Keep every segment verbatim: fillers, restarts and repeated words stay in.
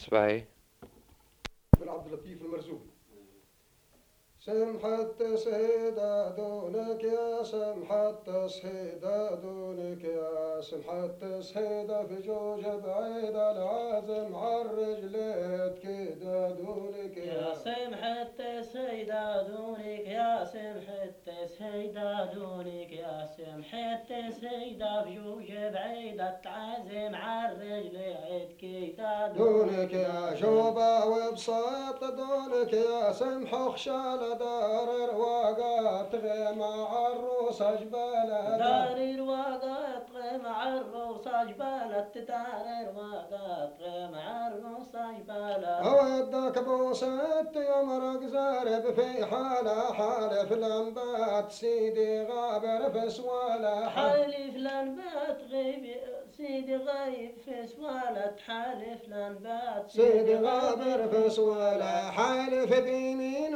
zwei بن عبد اللطيف المرزوق. سمحت سيدة دونك يا سمحت سيدة دونك يا سمحت سيدة في جوج بعيد العازم عالرجلات كده دونك يا سمحت سيدة دونك يا سمحت سيدة دونك يا سمحت سيدة في جوج بعيد العازم عالرجلات كده دونك يا شوبة وبساط دونك يا سمح خشالة دار الواقات مع الروس جبالة دار الواقات مع الروس جبالة دار الواقات مع الروس جبالة أودك بوسات يمرق زارب في حالة حالف لنبات سيدي غابر في سوالة حالف لنبات غيب سيدي غايب في سوالة حالف لنبات سيدي غابر في سوالة حالف بيمين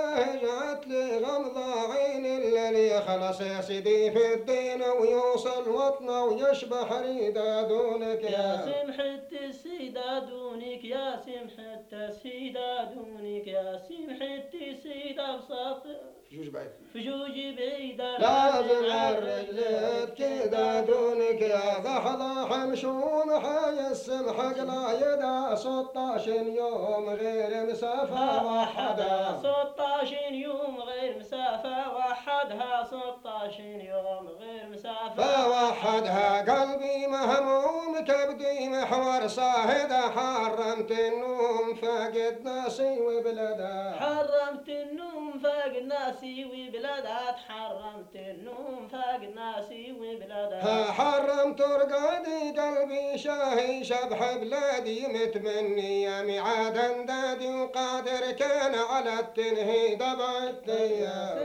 ولهجت لي غمضة عين اللي خلص يا سيدي في الدين ويوصل وطنه ويشبح ريدة دونك يا سمحت السيدة دونك يا سمحت السيدة دونك يا سمحت السيدة بساط جوج بعيد فجوجي بعيدة لازم الرجلات كده دونك يا ضحضح مشوم حي السمحق لا يدا ستاشر يوم غير مسافة وحدها ستاشر يوم غير مسافة وحدها ستاشر يوم غير مسافة وحدها قلبي مهموم كبدي محور صاهدة حرمت النوم فقد ناسي وبلدها حرمت النوم فاق ناسي وبلادها حرمت النوم فاق ناسي وبلادها حرمت رقادي قلبي شاهي شبح بلادي متمني يا ميعاد اندادي وقادر كان على التنهيد بعدتي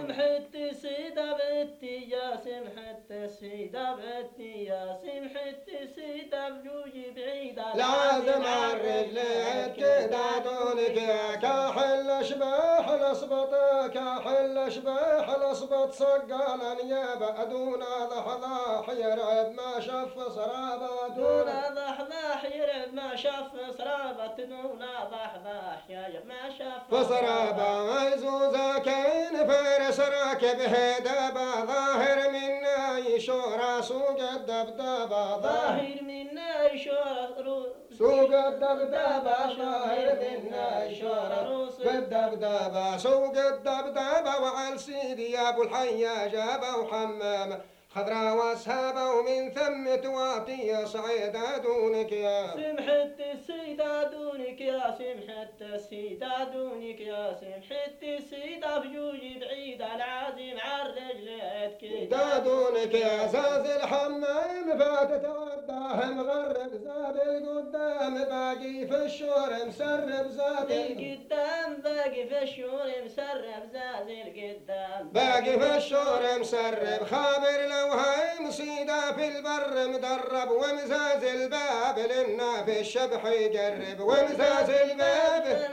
سمحت سيدة بنتي يا سمحت سيدة بنتي يا سمحت سيدة بجوجي بعيدة لازم الرجلين كده دونك يا كاحل اشباح الاصبط كاحل اشباح الاصبط صقالا يا بدون ضحضاح يرعب ما شف صرابة دون ضحضاح يرعب ما شف صرابة دون ضحضاح يرعب ما شف صرابة يزوزا كين فارس راكب هدابة ظاهر منا يشورا سوق الدبدبة ظاهر منا يشورا سوق الدبدبة ظاهر منا يشورا بالدبدبة سوق الدبدبة وعلى سيدي يا ابو الحيا جابه وحمامه خضرا واسهابه ومن ثم تواتي صعيدة دونك يا سمحت السيدة دونك يا سمحت السيدة دونك يا سمحت السيدة بجوجي بعيدة العازم عالرجلات كده دونك يا زاز الحمام فاتت عداه مغرب زاد القدام باقي في الشور مسرب زاد القدام باقي في الشور مسرب زاد القدام باقي في الشور مسرب خابر لو هاي مصيدة في البر مدرب ومزاز الباب لنا في الشبح يجرب ومزاز الباب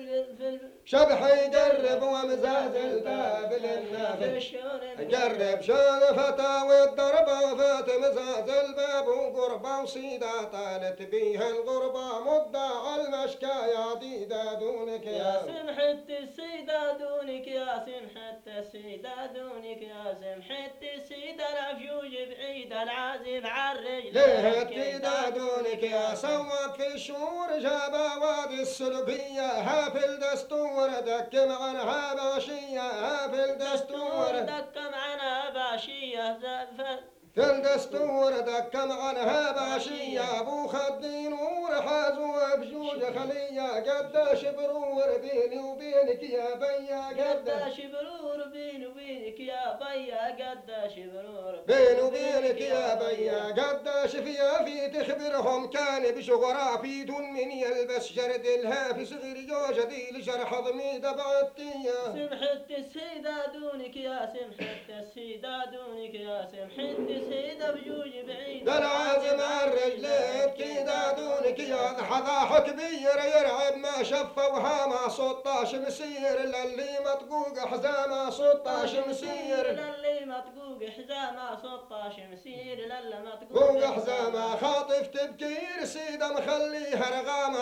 شبح يجرب ومزاز الباب لنا في الشور يجرب شانفته والضربة فات مزاز الباب وقربة وصيدة طالت بيها الغربة مدة على المشكايا ديدة دونك يا سمحت السيدة دونك يا سمحت السيدة دونك يا سمحت السيدة العفيوج بعيد العازم عالرجل ليه كده دونك يا صوت في الشور جابا وادي السلوكية ها في الدستور دك معنها باشية ها في الدستور دك معنها باشية في الدستور دكم عنها باشية ابو خدي نور حازو بجوج خلية قداش برور بيني وبينك يا بيا قداش برور بيني وبينك يا بيا قداش برور بيني وبينك يا بيا قداش فيها في تخبرهم كان بشغرافي دون من يلبس جرد الهافي صغير جوجة دي لجرح ضمي دبعتية سمحت السيدة دونك يا سمحت السيدة دونك يا سمحت السيدة بجوج بعيد العازم الرجلين كده دونك يا حضاح كبير يرعب ما شف وهاما ستاش مسير للي مطقوق حزامه ستاش مسير للي مطقوق حزامه ستاش مسير للي مطقوق مطقوق حزامه خاطف تبكير سيده مخليها رغامه زاز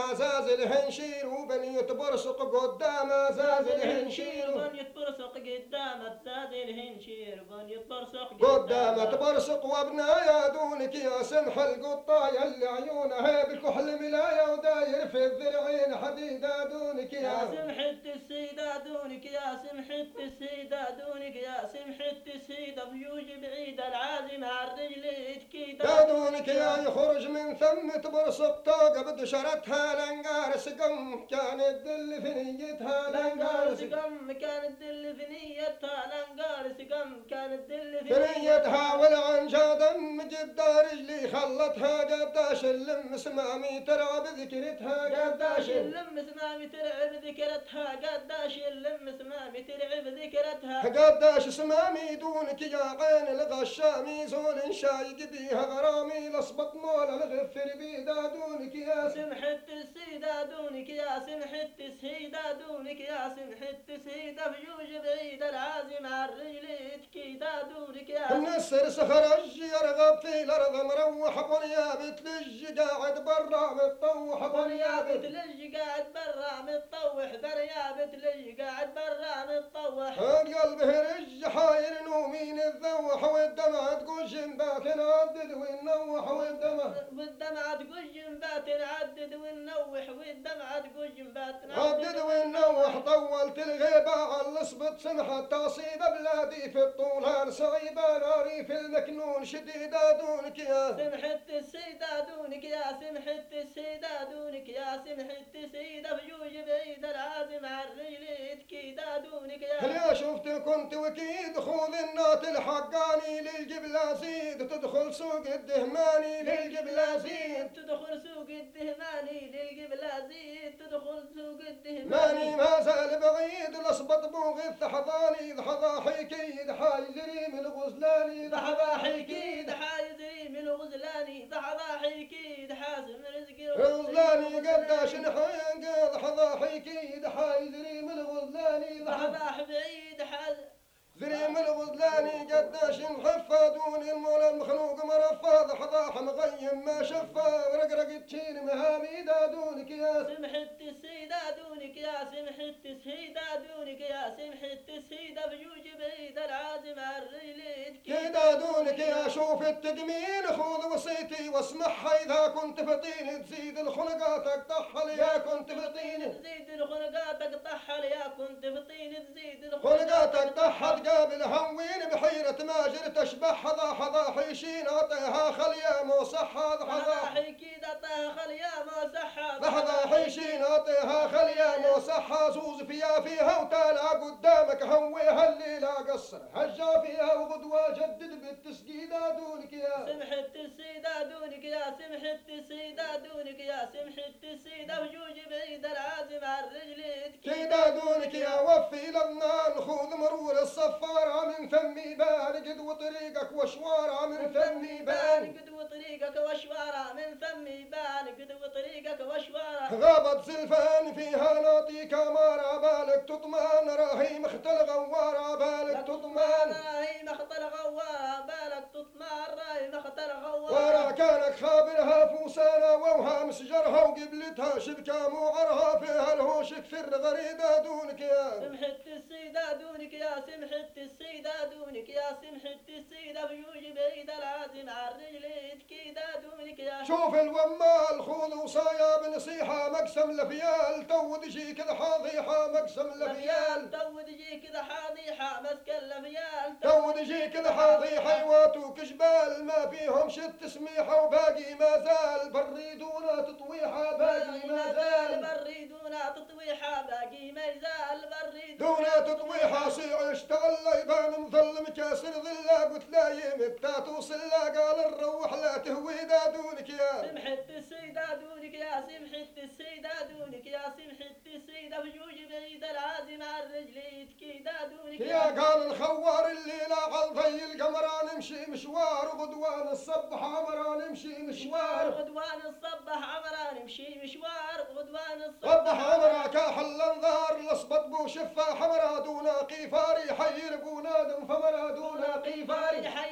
زاز الهنشير وبنية برسق قدامه زاز الهنشير بنية برسق قدامه زاز الهنشير بنية برسق قدامه برسق وابنايا دونك يا سمح القطة يلي عيونها بالكحل ملاية وداير في الذرعين حديدة دونك يا يا سمحة السيدة دونك يا سمحة السيدة دونك يا سمحة السيدة بيوج بعيد العازم على الرجل تكيدة دونك يا يخرج من ثمة برسق طاقة بدشرتها لنقار سقم كانت دل في نيتها لنقار سقم سقم كانت دل في نيتها لنقار سقم كانت دل في في نيتها والعنجا دم جد رجلي خلتها قداش اللم سمامي ترى بذكرتها قداش اللم سمامي ترعب ذكرتها قداش اللم سمامي ترعب ذكرتها قداش سمامي دونك يا عين الغشامي زول شايق بيها غرامي لصبط مولا الغفر بيدا دونك يا سمحة السيدة دونك يا سمحة السيدة دونك يا سمحة السيدة بجوج بعيد العازم على الرجل تكيدا دونك يا النسر سخرج يرغب في الارض مروح بنيابة لج قاعد برا متطوح بنيابة بنيابة لج قاعد برا متطوح بريابة لج قاعد برا متطوح القلب هرج حاير نومين الذوح والدمعة تقول جنبات نعدد ونوح والدمع والدمعة تقول جنبات نعدد ونوح والدمعة تقول جنبات عدد ونوح طولت الغيبة على الصبت سمحة تصيب بلادي في الطولان صعيبة ناري في المكنون شديدة دونك يا سمحة السيدة دونك يا سمحة السيدة دونك يا سمحة السيدة بجوج بعيد العازم على الرجل تكيدا دونك يا هل شفت كنت وكيد خذ النات الحقاني للجبلازيد تدخل سوق الدهماني للجبلازيد تدخل سوق الدهماني للجبلازيد تدخل سوق الدهماني ماني ما زال بعيد لصبط بوغ الثحضاني ضحضا حيكيد حايزري من الغزلاني ضحضا حيكيد حايزري من الغزلاني ضحضا حيكيد حاسم رزقي غزلاني قداش نحيق ضحضا حيكيد حايزري من الغزلاني ضحضا بعيد حاسم زريم الغزلاني قداش محفى دون المولى المخلوق مرفى ضحضاح مغيم ما شفى ورقرق تشين مهاميدا دونك يا سمحة السيدة دونك يا سمحة السيدة دونك يا سمحة السيدة بجوج بعيد العازم على الرجل كيدا دونك يا شوف التجميل خذ وصيتي واسمعها اذا كنت فطين تزيد الخلقاتك طحل يا كنت فطين تزيد الخلقاتك طحل يا كنت فطين تزيد خلقاتك طحل قابل هوين بحيرة ماجر تشبه حظا حظا حيشين اعطيها خليا مو صحة حظا حيكيد اعطيها خليا مو صحة لحظة حيشين اعطيها خليا مو صحة زوز فيها فيها وتالا قدامك هويها الليلة قصر هجا فيها وغدوة جدد بالتسقيدة دونك يا سمحة السيدة دونك يا سمحة السيدة دونك يا سمحة السيدة بجوج بعيد العازم على الرجل كيدا دونك يا وفي لمنان خذ مرور الصفارة من فمي بان قدو طريقك وشوارة من فمي بان قدو طريقك وشوارة من فمي بان قدو طريقك وشوارة غابت زلفان فيها ناطي كامارة بالك تطمان راهي مختل غوارة بالك تطمان راهي مختل غوارة بالك تطمان راهي مختل غوارة ورا كانك خابرها فوسانة ووها مسجرها وقبلتها شبكة موعرها فيها الهوش كثر غريبة دونك يا سمحة السيدة دونك يا سمحة السيدة دونك يا سمحة السيدة بيوج بعيد العازم على الرجل تكيدا دونك يا شوف الومال خذ وصايا بنصيحة مقسم لفيال تود جيك ذا حاضيحة مقسم لفيال تود جيك ذا حاضيحة مسك اللفيال تود جيك ذا حاضيحة حيواتك جبال ما فيهم شت سميحة وباقي ما زال بريدونا تطويحة باقي ما زال بريدونا تطويحة باقي ما زال بريدونا تطويحة صيع اشتغل يبان مظلم كاسر ظلا قلت لا يمتا توصل لا قال الروح لا تهوي دا دونك يا سمحة السيدة دونك يا سمحة السيدة دونك يا سمحة السيدة بجوج بعيد العازم على الرجل تكيدا دونك يا قال الخوار الليلة عالضي القمران نمشي مشوار غدوان الصبح عمران نمشي مشوار غدوان الصبح عمران نمشي مشوار غدوان الصبح صبح عمرا كاحل انظار لصبط بو شفا حمرا دونا قيفاري حير بو نادم فمرا دونا قيفاري حير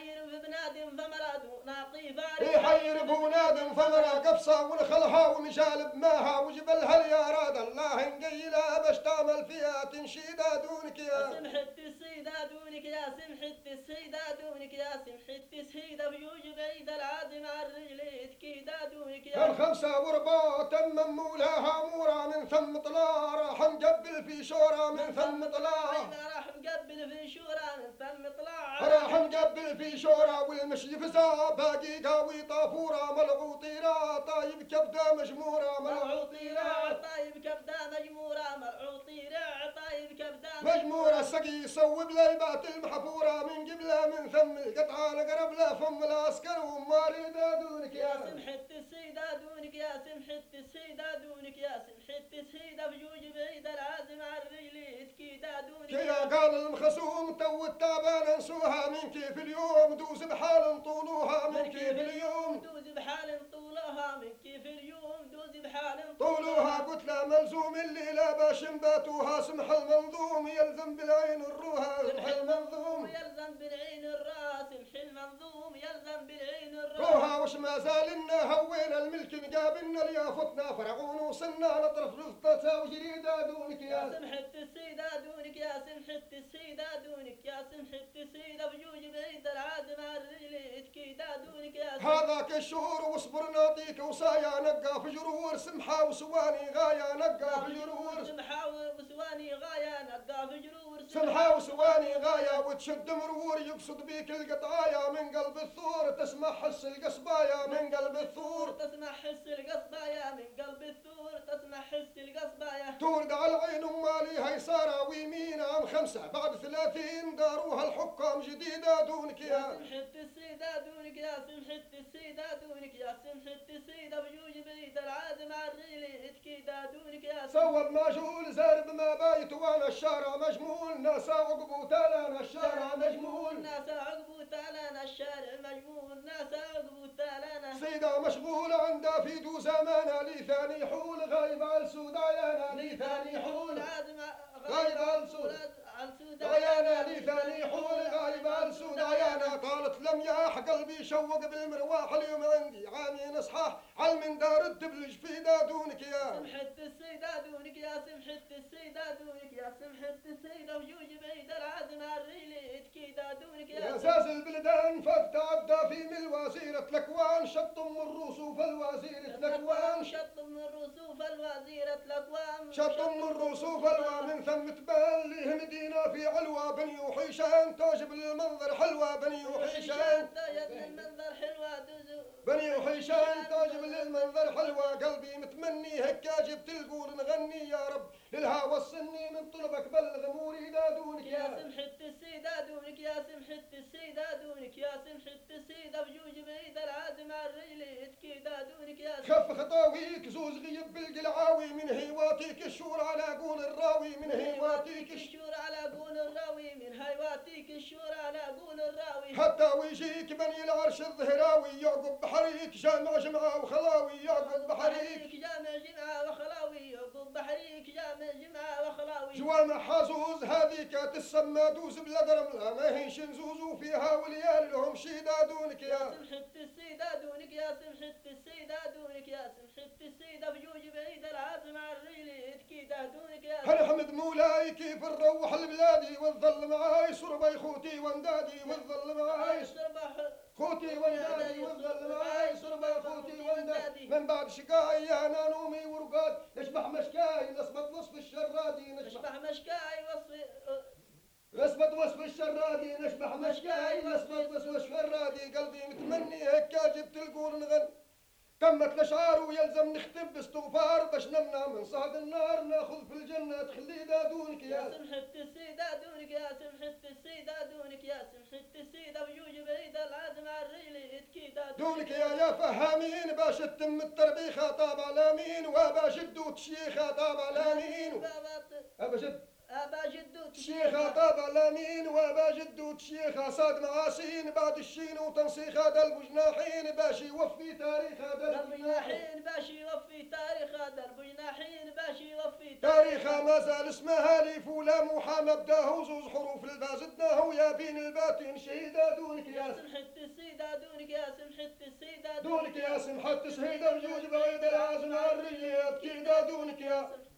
بنادم فمراد ناقي فارس يحير بونادم فمرا قفصة ونخلها ونجالب ماها وجبلها يا راد الله نقيلها باش تعمل فيها تنشيدها دونك يا سمحت السيدة دونك يا سمحت السيدة دونك يا سمحت السيدة بيوج بعيد العازم على الرجل تكيدة دونك يا الخمسة وربع تم مولاها مورا من ثم طلع راح نقبل في شورى من ثم طلع راح نقبل في شورى من ثم طلع راح نقبل في شورى والمشي فزا باقي قاوي طافورة ملعوطيرة طايب كبدة مجمورة ملعوطيرة طايب كبدة مجمورة ملعوطيرة طايب كبدة مجمورة السقي صوب ليبات المحفورة من قبلة من ثم القطعة نقرب له فم العسكر وماريدة دونك يا يا سمحت السيدة دونك يا سمحت السيدة دونك يا سمحت السيدة بجوج بعيد العازم على الرجل تكيدة دونك يا قال المخصوم تو التعبان انسوها من كيف اليوم دوز بحال طولوها من كيف اليوم دوز بحال طولها من كيف اليوم دوز بحال طولوها قتلى ملزوم الليلة باش نباتوها سمح المنظوم يلزم بالعين الروها سمح المنظوم يلزم بالعين الراس سمح المنظوم يلزم بالعين الراس روها وش ما زالنا هوينا الملك مقابلنا ليافتنا فرعون وصلنا نطرف رفقتها وجريدة دونك يا يا سمحت السيدة دونك يا سمحت السيدة دونك يا سمحت السيدة بجوج بعيد العازم على الرجل تكيدة دونك يا هذاك الشهور واصبر نعطيك وصايا نقى في جرور سمحة وسواني غاية نقى في جرور سمحة وسواني غاية نقى في جرور سمحة وسواني غاية وتشد مرور يقصد بيك القطايا من قلب الثور تسمع حس القصبايا من قلب الثور تسمع حس القصبايا من قلب الثور تسمع حس القصبايا تورد على العين امالي هيسارة ويمين عام خمسة بعد ثلاثين داروها الحكام جديدة دونك يا يا سمحت السيدة دونك يا سمحت السيدة دونك يا سمحت السيدة بجوج بعيد العازم على الرجل تكيدة دونك يا صوب ماجول زارب ما بايت وانا الشارع مجمول ناس عقبو تالانا الشارع مجمول ناس عقبو تالانا الشارع مجمول ناس عقبو تالانا سيدة مشغولة عندها في دو زمانها لي ثاني حول غايب على السودايانا لي ثاني حول العازم غايب على السود عيانا لي ثاني حول غايب على السودايانا قالت لم ياح قلبي شوق بالمرواح اليوم عندي عامين اصحاح على من دار الدبلج في دونك يا سمحت السيدة دونك يا سمحت السيدة دونك يا سمحت السيدة وجوج بعيد العازم على الرجل تكيدة دونك يا يا زاز البلدان فتعدى في من وزيرة الاكوان شطم من رصوف الوزيرة الاكوان شطم من رصوف الوزيرة الاكوان شطم من رصوف الوان من ثم تبان ليه مدينة في علوى بني وحيشان تعجب للمنظر حلوة بني وحيشان تعجب للمنظر حلوة دوزو بني وحيشان تعجب للمنظر حلوة قلبي متمني هكا جبت القول نغني يا رب للهوى السني من طلبك بلغ مريدة دونك يا يا سمحت السيدة دونك يا سمحت السيدة دونك يا سمحت السيدة بجوج بعيد العازم على الرجل تكيدة دونك يا خف خطاويك زوز غيب بالقلعاوي من هيواتيك الشور على قول الراوي من هيواتيك الشور على قول الراوي من هيواتيك الشور على قول الراوي حتى ويجيك بني العرش الظهراوي يعقب بحريك جامع جمعة وخلاوي يعقب بحريك جامع جمعة وخلاوي يعقب بحريك جامع جمعة وخلاوي جوامع حازوز هذيك تسمى دوز بلا درم لا ما هيش نزوزو فيها وليال لهم شيدا دونك يا سمحت السيدة دونك يا سمحت السيدة دونك يا سمحت السيدة بجوج بعيد العازم على الرجل تكيدة دونك يا هل حمد مولاي كيف نروح لبلادي والظل معاي صربي خوتي واندادي والظل معاي خوتي واندادي والظل معاي صربي خوتي واندادي من بعد شقاي انا نومي ورقاد نشبح مشكاي نصبت وصف الشرادي نشبح مشكاي وصف نصبت وصف الشرادي نشبح مشكاي نصبت وصف الشرادي قلبي متمني هكا جبت القول نغن تمت الاشعار ويلزم نختم باستغفار باش نمنع من صعد النار ناخذ في الجنه تخليدا دونك يا يا سمحت السيدة دونك يا سمحت السيدة دونك يا سمحت السيدة بجوج بعيد العازم على الرجل تكيدا دونك يا يا فهامين باش تتم التربيخه طابع لامين وابا جدو تشيخه طابع لامين ابا جد ابا جدو تشيخه طابع لامين وابا جدو تشيخه صاد معاسين بعد الشين وتنسيخ هذا البجناحين باش يوفي تاريخ هذا البجناحين باش يوفي تاريخ هذا البجناحين باش يوفي تاريخها ما زال اسمها ليف ولا موحى مبداه زوز حروف الباء زدناه يا بين الباتين شهيدة دونك يا سمحت السيدة دونك يا سمحت السيدة دونك يا سمحت شهيدة بجوج بعيد العازم الريات كيدا دونك يا